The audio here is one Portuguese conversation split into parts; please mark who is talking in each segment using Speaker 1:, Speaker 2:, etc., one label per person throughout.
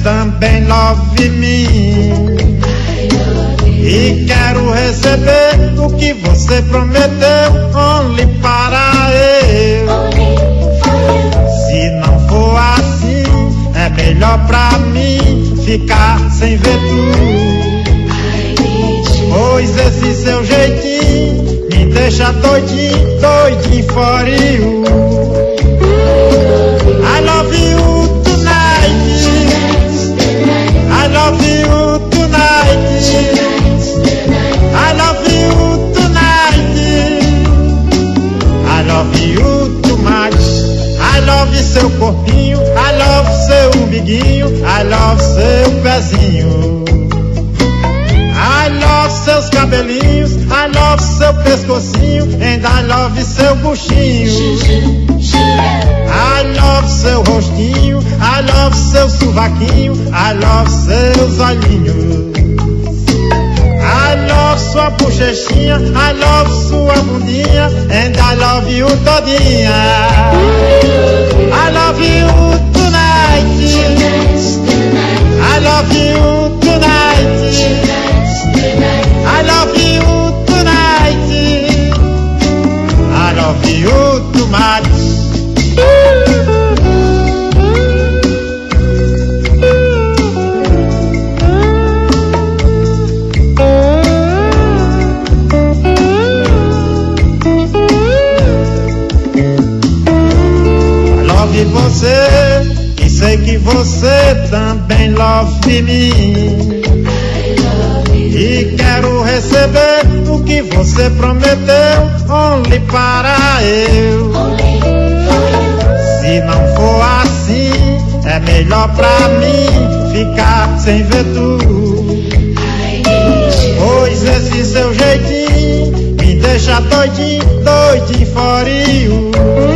Speaker 1: também love me. E quero receber o que você prometeu, only para eu. Se não for assim, é melhor pra mim ficar sem ver tu. Pois esse seu jeitinho me deixa doidinho, doidinho for you. I love you tonight, I love you tonight, I love you tonight, I love you too much. I love seu corpinho, I love seu umbiguinho, I love seu pezinho, I love seus cabelinhos, I love seu pescocinho, and I love seu buchinho. I love seu rostinho, I love seu sovaquinho, I love seus olhinhos, I love sua bochechinha, I love sua bundinha, and I love you todinha. I love you tonight, I love you tonight, I love you tonight, I love you too much. Você, e sei que você também love me. E quero receber o que você prometeu, only para eu. Se não for assim, é melhor pra mim ficar sem ver tu. Pois esse seu jeitinho me deixa doidinho, doidinho for you.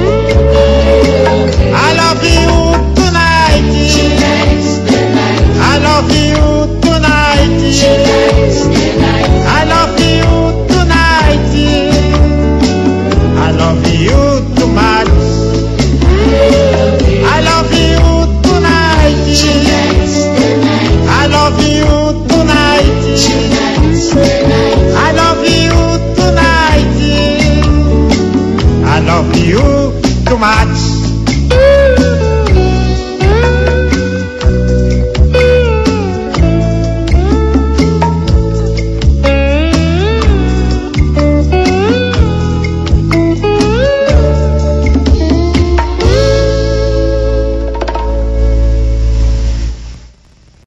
Speaker 1: I love you tonight, I love you tonight, I love you tonight, I love you too much. I love you tonight, I love you tonight, I love you tonight, I love you too much.